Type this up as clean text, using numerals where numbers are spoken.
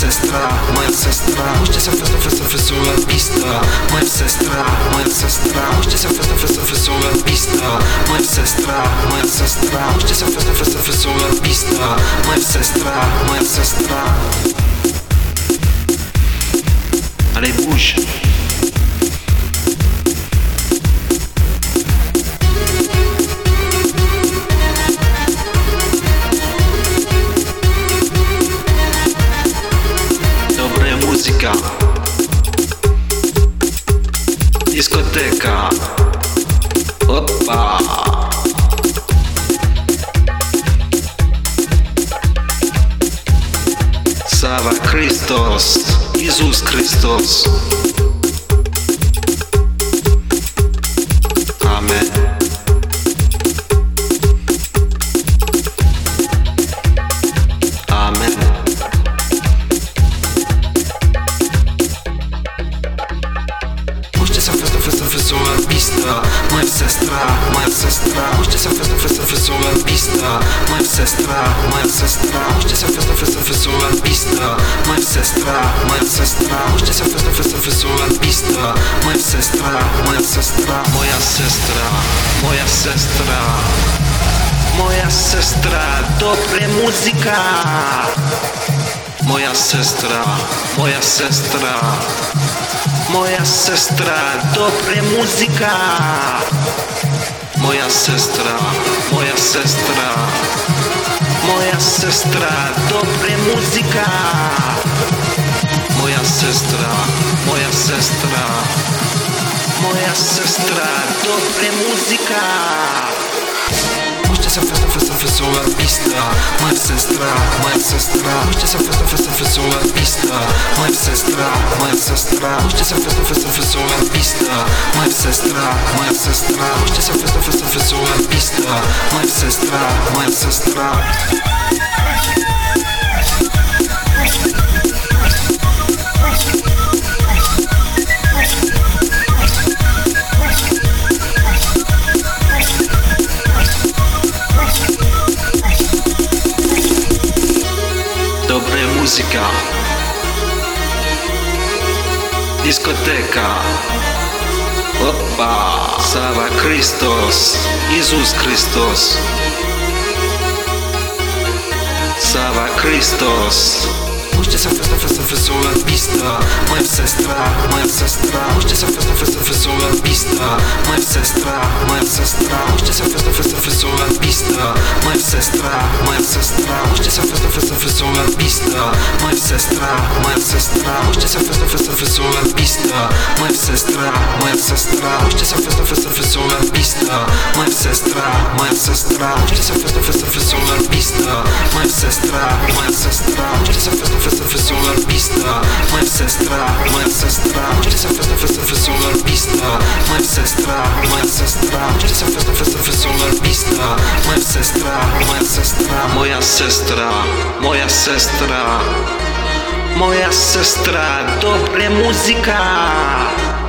moja sestra, hoje essa festa sua pista. Moja sestra, hoje essa festa sua pista. Moja sestra, hoje essa festa sua pista. Moja sestra. Allez, bouge. Muzyka, dyskoteka, opa. Slava Christos, Jezus Chrystus. Amen. Amen. Festa sua pista. Moja sestra, hoje essa festa sua pista. Moja sestra, hoje essa festa sua pista. Moja sestra, hoje essa festa sua pista. Moja sestra, moja sestra, dobre muzyka. Moja sestra, dobre muzyka. Moja sestra, dobre muzyka. Moja sestra, dobre muzyka. Hoje essa festa sua pista. Moja sestra, hoje essa festa sua pista. Moja sestra, hoje essa festa sua pista. Moja sestra, hoje essa festa sua pista. Moja sestra. Dobre muzyka, dyskoteka, opa. Slava Christos, Jezus Chrystus. Slava Christos. Hoje essa festa sua pista. Moja sestra, hoje essa festa sua pista. Moja sestra, hoje essa festa sua pista. Moja sestra, hoje essa festa sua pista. Moja sestra, hoje essa festa sua pista. Moja sestra, hoje essa festa sua pista. Moja sestra, hoje essa festa sua pista. Moja sestra, hoje essa festa sua pista. Moja sestra, hoje essa festa sua pista. Moja sestra, hoje essa festa sua pista. Moja sestra, dobre muzyka.